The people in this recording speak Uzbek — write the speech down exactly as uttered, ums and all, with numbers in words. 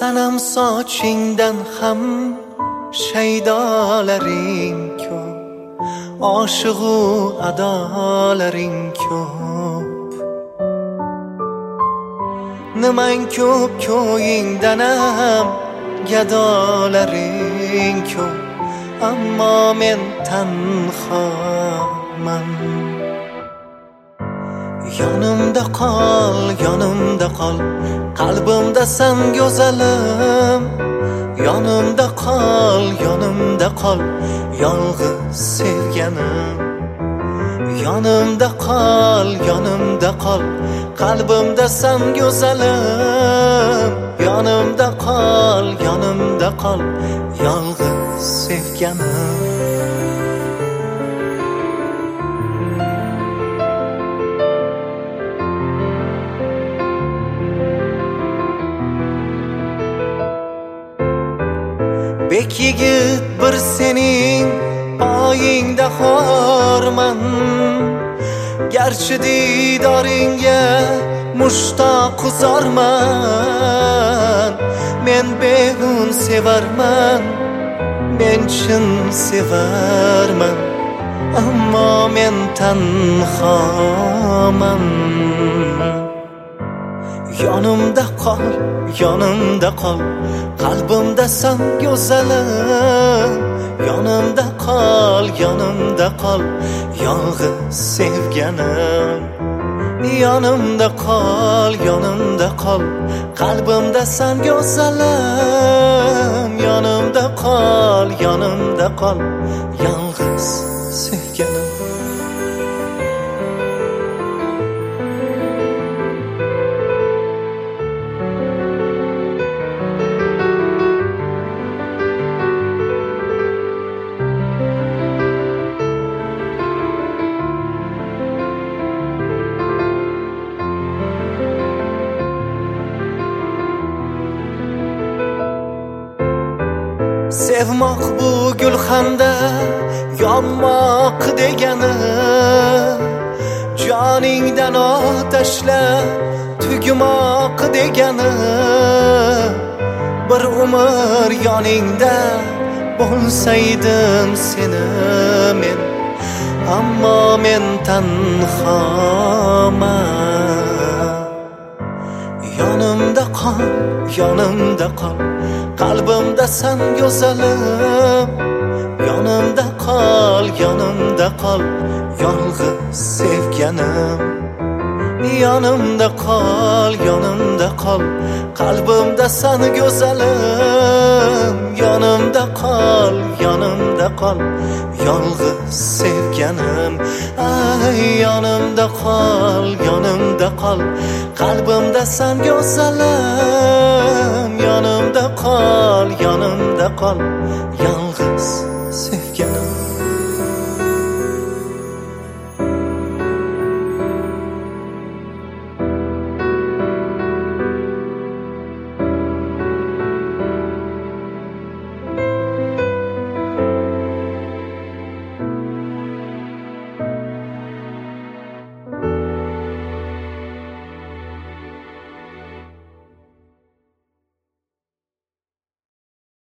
sanam sochingdan ham shaydolaring ko'p, oshiqu adolaring ko'p. Nimang ko'p ko'yingdanam gadolaring ko'p, ammo men tanhoman. Yonimda qol, yonimda qol, qalbimda san go'zalim. Yonimda qol, yonimda qol, yolg'iz sevganim. Yonimda qol, yonimda qol, qalbimda san go'zalim. Yonimda qol, yonimda qol, yolg'iz sevganim. Bek yigit bir sening oyingda xorman, garchi didoringga mushtoq uzorman. Men begun sevarman, men chin sevarman, ammo men tanhoman. Yonimda qol, yonimda qol, qalbimda san go'zalim. Yonimda qol, yonimda qol, yolg'iz sevganim. Yonimda qol, yonimda qol, qalbimda san go'zalim. Yonimda qol, yonimda qol, yolg'iz sevganim. Sevmoq bu gulxanda yonmoq degani, joningdan otashla tugmoq degani. Bir umr yoningda bo'lsaydim seni men, ammo men tanhoman. Yonimda qol, yonimda qol, qalbimda san go'zalim. Yonimda qol, yonimda qol, yolg'iz sevganim. Yonimda qol, yonimda qol, qalbimda san go'zalim. Yonimda qol, yonimda qol, yolg'iz sevganim. Ay, yonimda qol, yonimda qol, qalbimda san go'zalim. Yonimda qol, yonimda qol, yolg'iz sevganim.